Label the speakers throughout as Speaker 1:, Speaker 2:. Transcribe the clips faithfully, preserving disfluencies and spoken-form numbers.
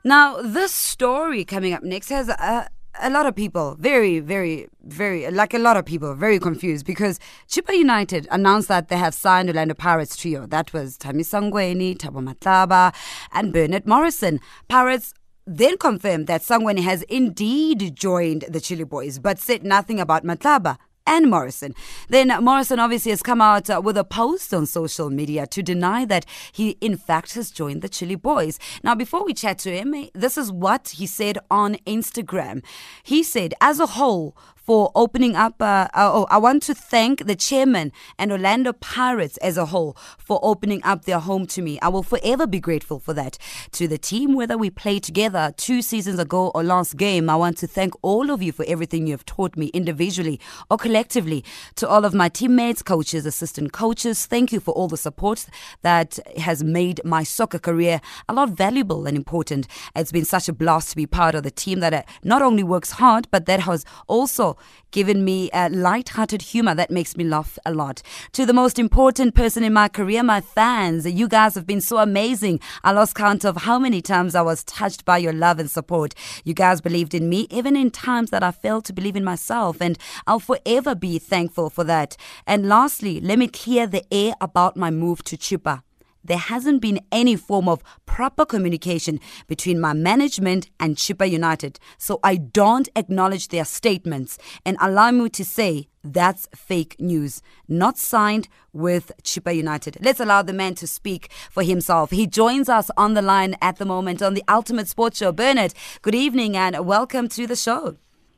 Speaker 1: Now, this story coming up next has a, a lot of people very, very, very, like a lot of people, very confused because Chippa United announced that they have signed Orlando Pirates trio. That was Tami Sangweni, Thabo Matlaba, and Bernard Morrison. Pirates then confirmed that Sangweni has indeed joined the Chili Boys, but said nothing about Matlaba and Morrison. Then Morrison obviously has come out uh, with a post on social media to deny that he in fact has joined the Chili Boys. Now, before we chat to him, this is what he said on Instagram. He said, as a whole, for opening up, uh, uh, oh, I want to thank the chairman and Orlando Pirates as a whole for opening up their home to me. I will forever be grateful for that. To the team, whether we played together two seasons ago or last game, I want to thank all of you for everything you have taught me individually or collectively. To all of my teammates, coaches, assistant coaches, thank you for all the support that has made my soccer career a lot valuable and important. It's been such a blast to be part of the team that not only works hard, but that has also given me a light-hearted humor that makes me laugh a lot. To the most important person in my career, my fans, you guys have been so amazing. I lost count of how many times I was touched by your love and support. You guys believed in me, even in times that I failed to believe in myself, and I'll forever be thankful for that. And lastly, let me clear the air about my move to Chippa. There hasn't been any form of proper communication between my management and Chippa United, so I don't acknowledge their statements, and allow me to say that's fake news, not signed with Chippa United. Let's allow the man to speak for himself. He joins us on the line at the moment on the Ultimate Sports Show. Bernard, good evening and welcome to the show.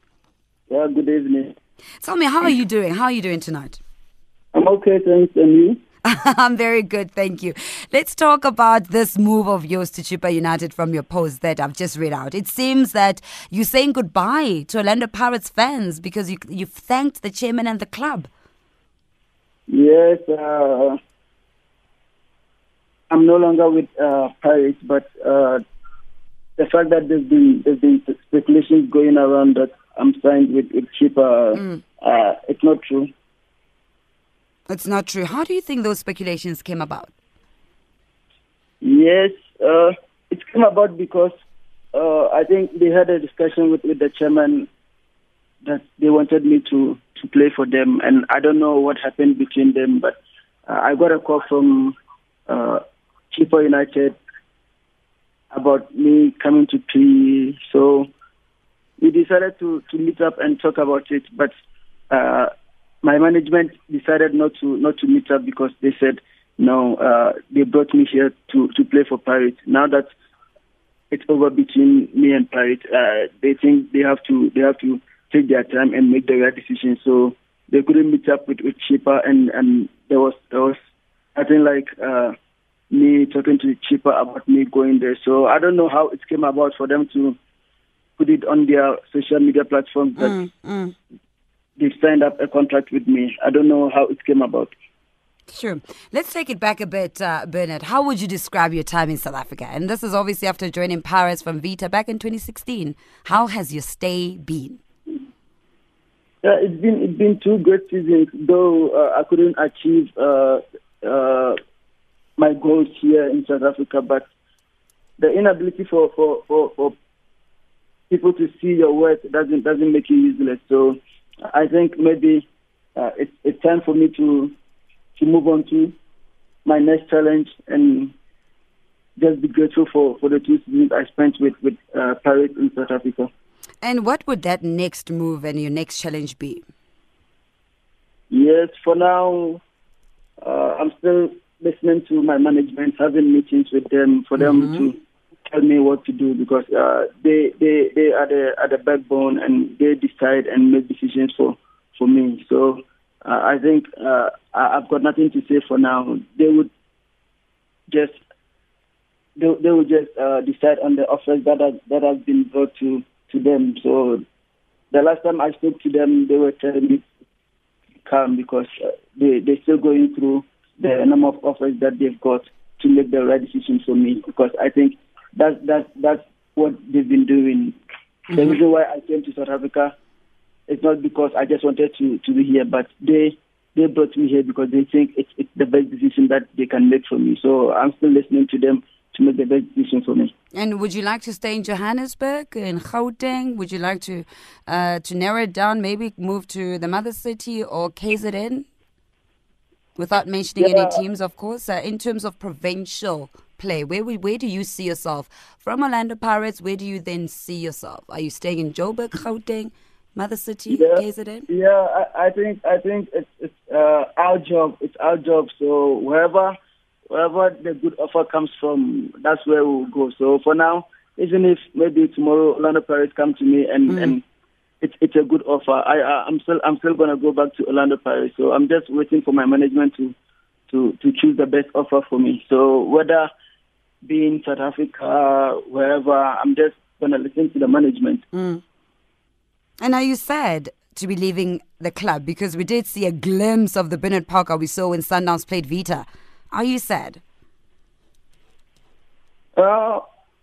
Speaker 2: Yeah, good evening.
Speaker 1: Tell me, how are you doing? How are you doing tonight?
Speaker 2: I'm okay, thanks, and you?
Speaker 1: I'm very good, thank you. Let's talk about this move of yours to Chippa United from your post that I've just read out. It seems that you're saying goodbye to Orlando Pirates fans because you, you've thanked the chairman and the club.
Speaker 2: Yes, uh, I'm no longer with uh, Pirates, but uh, the fact that there's been, there's been speculations going around that I'm signed with, with Chippa, mm. uh, it's not true.
Speaker 1: It's not true. How do you think those speculations came about?
Speaker 2: Yes, uh, it came about because uh, I think they had a discussion with, with the chairman that they wanted me to, to play for them, and I don't know what happened between them, but uh, I got a call from uh, Chippa United about me coming to play, so we decided to, to meet up and talk about it, but uh, my management decided not to not to meet up because they said no. Uh, they brought me here to, to play for Pirates. Now that it's over between me and Pirates, uh, they think they have to they have to take their time and make the right decision. So they couldn't meet up with, with Chippa, and, and there was there was I think like uh, me talking to Chippa about me going there. So I don't know how it came about for them to put it on their social media platforms that.
Speaker 1: Mm, mm.
Speaker 2: They've signed up a contract with me. I don't know how it came about.
Speaker 1: Sure. Let's take it back a bit, uh, Bernard. How would you describe your time in South Africa? And this is obviously after joining Pirates from Vita back in twenty sixteen. How has your stay been?
Speaker 2: Yeah, it's been it's been two great seasons, though uh, I couldn't achieve uh, uh, my goals here in South Africa. But the inability for, for, for, for people to see your work doesn't doesn't make you useless. So I think maybe uh, it's, it's time for me to to move on to my next challenge and just be grateful for, for the two seasons I spent with, with uh, Pirates in South Africa.
Speaker 1: And what would that next move and your next challenge be?
Speaker 2: Yes, for now, uh, I'm still listening to my management, having meetings with them for them mm-hmm. to tell me what to do because uh, they, they, they are the, are the backbone and they decide and make decisions for, for me. So uh, I think uh, I've got nothing to say for now. They would just they, they would just uh, decide on the offers that has, that has been brought to, to them. So the last time I spoke to them, they were telling me to calm because uh, they, they're still going through the number of offers that they've got to make the right decision for me because I think That's that's that's what they've been doing. Mm-hmm. The reason why I came to South Africa is not because I just wanted to, to be here, but they they brought me here because they think it's it's the best decision that they can make for me. So I'm still listening to them to make the best decision for me.
Speaker 1: And would you like to stay in Johannesburg, in Gauteng? Would you like to uh, to narrow it down, maybe move to the mother city or K Z N? Without mentioning
Speaker 2: Yeah.
Speaker 1: any teams, of course. Uh, in terms of provincial play, where we, where do you see yourself? From Orlando Pirates, where do you then see yourself? Are you staying in Joburg, Gauteng, mother city,
Speaker 2: Yeah,
Speaker 1: K Z N?
Speaker 2: yeah. I, I think I think it's it's uh, our job. It's our job. So wherever wherever the good offer comes from, that's where we'll go. So for now, even if maybe tomorrow Orlando Pirates come to me and
Speaker 1: Mm.
Speaker 2: and it's it's a good offer, I, I I'm still I'm still gonna go back to Orlando Pirates. So I'm just waiting for my management to to to choose the best offer for me. So whether be in South Africa, wherever, I'm just gonna listen to the management.
Speaker 1: Mm. And are you sad to be leaving the club? Because we did see a glimpse of the Bernard Parker we saw when Sundowns played Vita. Are you sad?
Speaker 2: Uh,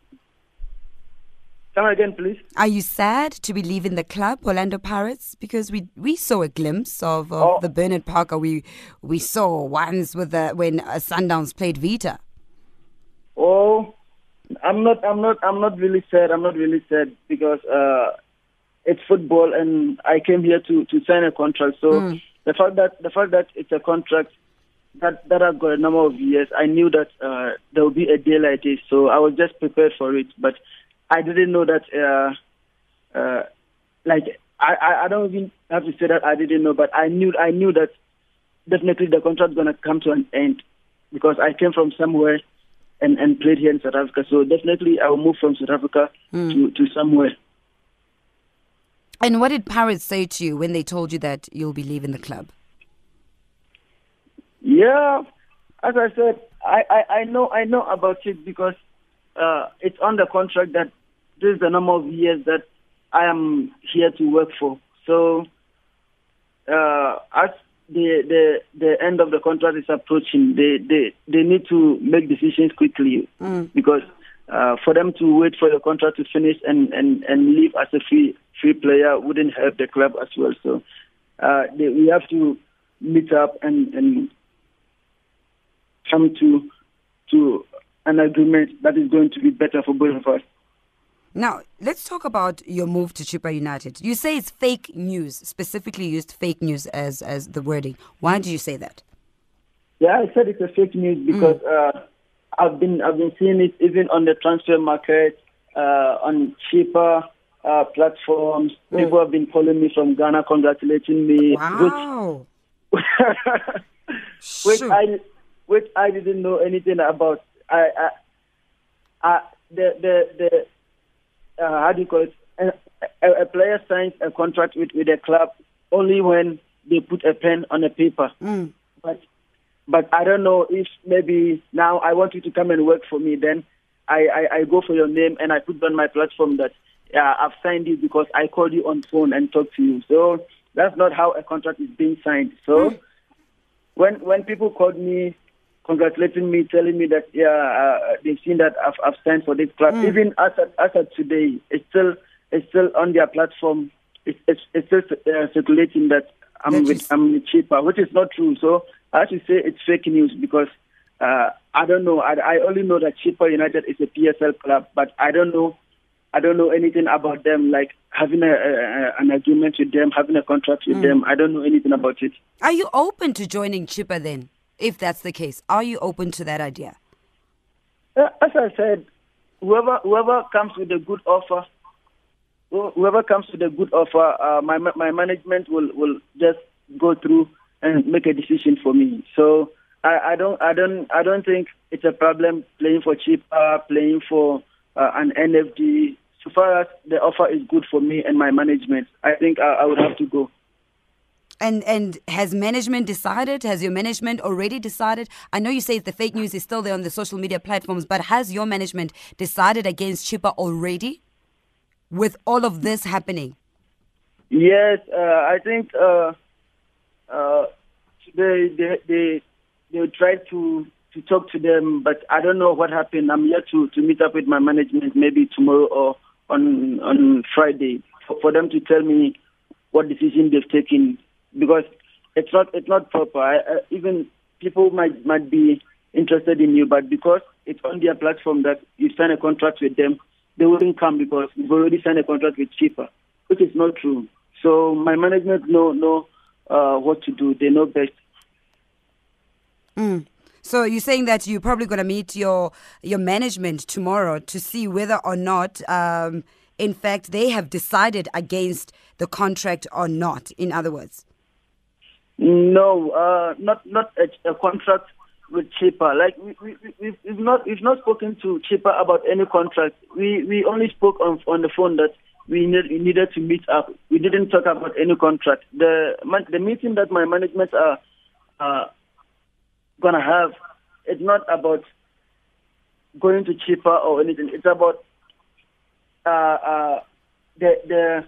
Speaker 2: come again, please.
Speaker 1: Are you sad to be leaving the club, Orlando Pirates? Because we, we saw a glimpse of, of
Speaker 2: Oh.
Speaker 1: the Bernard Parker we we saw once with the when uh, Sundowns played Vita.
Speaker 2: Oh, I'm not. I'm not. I'm not really sad. I'm not really sad because uh, it's football, and I came here to, to sign a contract. So
Speaker 1: Mm.
Speaker 2: the fact that the fact that it's a contract that that I've got a number of years, I knew that uh, there would be a day like this. So I was just prepared for it. But I didn't know that. Uh, uh, like I, I, I don't even have to say that I didn't know, but I knew. I knew that definitely the contract's gonna come to an end because I came from somewhere. And, and played here in South Africa. So definitely I will move from South Africa
Speaker 1: Mm.
Speaker 2: to, to somewhere.
Speaker 1: And what did Pirates say to you when they told you that you'll be leaving the club?
Speaker 2: Yeah, as I said, I, I, I know I know about it because uh, it's on the contract that this is the number of years that I am here to work for. So uh, as the, the the end of the contract is approaching, they, they, they need to make decisions quickly
Speaker 1: Mm.
Speaker 2: because uh, for them to wait for the contract to finish and, and, and leave as a free free player wouldn't help the club as well. So uh, they, we have to meet up and, and come to to an agreement that is going to be better for both of us.
Speaker 1: Now, let's talk about your move to Chippa United. You say it's fake news, specifically used fake news as, as the wording. Why do you say that?
Speaker 2: Yeah, I said it's a fake news because uh, I've been I've been seeing it even on the transfer market, uh, on cheaper uh, platforms.
Speaker 1: Mm.
Speaker 2: People have been calling me from Ghana, congratulating me,
Speaker 1: Wow.
Speaker 2: which which
Speaker 1: Shoot.
Speaker 2: I which I didn't know anything about. I, I, I the the the uh, how do you call it? A, a, a player signs a contract with, with a club only when they put a pen on a paper.
Speaker 1: Mm.
Speaker 2: But but I don't know if maybe now I want you to come and work for me. Then I, I, I go for your name and I put on my platform that yeah, I've signed you because I called you on phone and talked to you. So that's not how a contract is being signed. So
Speaker 1: Mm.
Speaker 2: when when people called me, congratulating me, telling me that yeah, uh, they've seen that I've, I've signed for this club.
Speaker 1: Mm.
Speaker 2: Even as of, as of today, it's still it's still on their platform. It's it's, it's still uh, circulating that I'm
Speaker 1: That
Speaker 2: with
Speaker 1: is-
Speaker 2: I'm with cheaper, which is not true. So I have to say it's fake news because uh, I don't know. I, I only know that Chippa United is a P S L club, but I don't know. I don't know anything about them, like having a, a, an agreement with them, having a contract with
Speaker 1: Mm.
Speaker 2: them. I don't know anything about it.
Speaker 1: Are you open to joining Chippa then? If that's the case, are you open to that idea?
Speaker 2: Uh, As I said, whoever whoever comes with a good offer, wh- whoever comes with a good offer, uh, my ma- my management will, will just go through and make a decision for me. So I, I don't I don't I don't think it's a problem playing for Chippa, playing for uh, an N F D. So far as the offer is good for me and my management, I think I, I would have to go.
Speaker 1: And and has management decided? Has your management already decided? I know you say the fake news is still there on the social media platforms, but has your management decided against Chippa already? With all of this happening?
Speaker 2: Yes, uh, I think uh, uh, they they they they tried to, to talk to them, but I don't know what happened. I'm yet to, to meet up with my management maybe tomorrow or on on Friday for, for them to tell me what decision they've taken, because it's not it's not proper. I, uh, even people might might be interested in you, but because it's on their platform that you sign a contract with them, they wouldn't come because you've already signed a contract with Chippa, which is not true. So my management know know uh, what to do. They know best.
Speaker 1: Mm. So you're saying that you're probably going to meet your your management tomorrow to see whether or not, um, in fact, they have decided against the contract or not. In other words,
Speaker 2: no, uh, not not a, a contract with Chippa. Like we, we, we, we've not we've not spoken to Chippa about any contract. We we only spoke on on the phone that we, need, we needed to meet up. We didn't talk about any contract. The the meeting that my management are uh, gonna have, it's not about going to Chippa or anything. It's about uh, uh, the the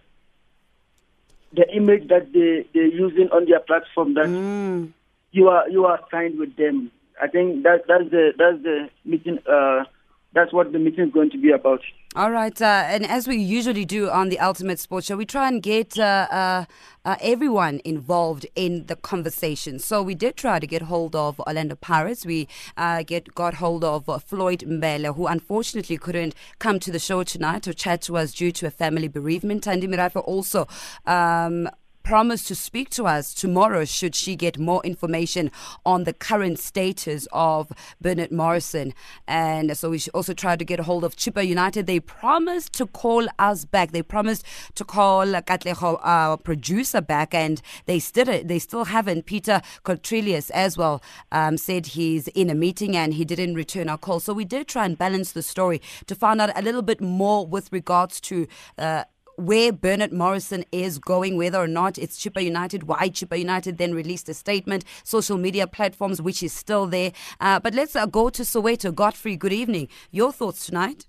Speaker 2: the image that they they're using on their platform. That
Speaker 1: mm.
Speaker 2: you are you are signed with them. I think that that's the that's the meeting. Uh, that's what the meeting is going to be about.
Speaker 1: All right, uh, and as we usually do on the Ultimate Sports Show, we try and get uh, uh, uh, everyone involved in the conversation. So we did try to get hold of Orlando Pirates. We uh, get got hold of uh, Floyd Mbele, who unfortunately couldn't come to the show tonight or chat to us due to a family bereavement. Thandi Mirafe also Um, promised to speak to us tomorrow should she get more information on the current status of Bernard Morrison. And so we should also try to get a hold of Chippa United. They promised to call us back. They promised to call Katleho, our producer, back, and they still they still haven't. Peter Cotrelius as well um, said he's in a meeting and he didn't return our call. So we did try and balance the story to find out a little bit more with regards to uh, where Bernard Morrison is going, whether or not it's Chippa United, why Chippa United then released a statement, social media platforms, which is still there. Uh, but let's uh, go to Soweto. Godfrey, good evening. Your thoughts tonight?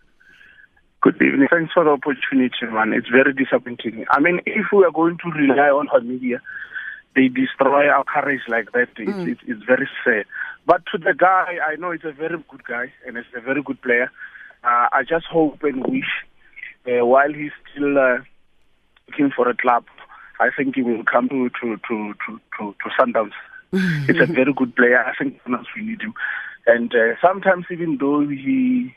Speaker 3: Good evening. Thanks for the opportunity, man. It's very disappointing. I mean, if we are going to rely on our media, they destroy our courage like that. It's,
Speaker 1: Mm.
Speaker 3: it's, it's very sad. But to the guy, I know he's a very good guy and he's a very good player. Uh, I just hope and wish Uh, while he's still uh, looking for a club, I think he will come to to to to, to, to Sundowns. It's a very good player. I think Sundowns we need him. And uh, sometimes, even though he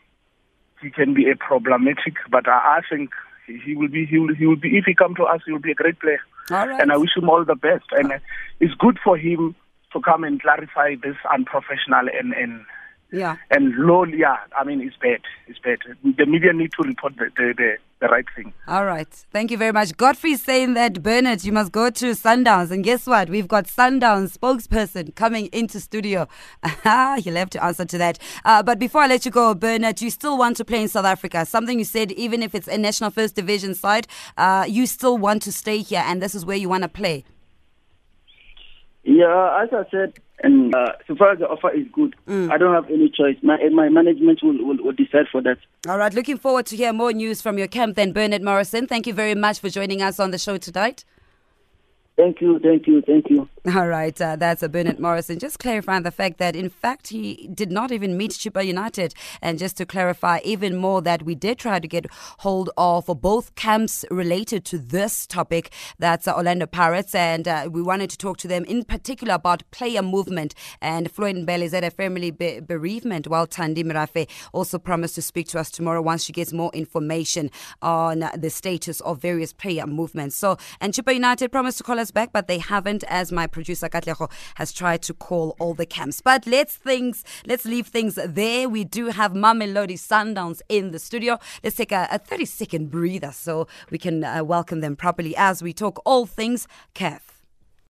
Speaker 3: he can be a problematic, but I, I think he, he will be he will he will be if he come to us, he will be a great player.
Speaker 1: All right.
Speaker 3: And I wish him all the best. And uh, it's good for him to come and clarify this unprofessional and and.
Speaker 1: Yeah.
Speaker 3: And low, yeah, I mean, it's bad. It's bad. The media need to report the, the, the, the right thing.
Speaker 1: All right. Thank you very much. Godfrey is saying that, Bernard, you must go to Sundowns. And guess what? We've got Sundowns spokesperson coming into studio. You'll have to answer to that. Uh, but before I let you go, Bernard, you still want to play in South Africa. Something you said, even if it's a national first division side, uh, you still want to stay here. And this is where you want to play.
Speaker 2: Yeah, as I said, and uh, so far as the offer is good, mm. I don't have any choice. My my management will, will, will decide for that.
Speaker 1: All right, looking forward to hear more news from your camp then, Bernard Morrison. Thank you very much for joining us on the show tonight.
Speaker 2: Thank you, thank you, thank you.
Speaker 1: All right, uh, that's a Bernard Morrison. Just clarifying the fact that, in fact, he did not even meet Chippa United. And just to clarify even more that we did try to get hold of both camps related to this topic, that's uh, Orlando Pirates, and uh, we wanted to talk to them in particular about player movement. And Floyd Mbele is at a family be- bereavement, while Thandi Mirafe also promised to speak to us tomorrow once she gets more information on uh, the status of various player movements. So, and Chippa United promised to call us back, but they haven't, as my producer Katleho has tried to call all the camps. But let's things let's leave things there. We do have Mamelodi Sundowns in the studio. Let's take a, a thirty second breather so we can uh, welcome them properly as we talk all things C A F.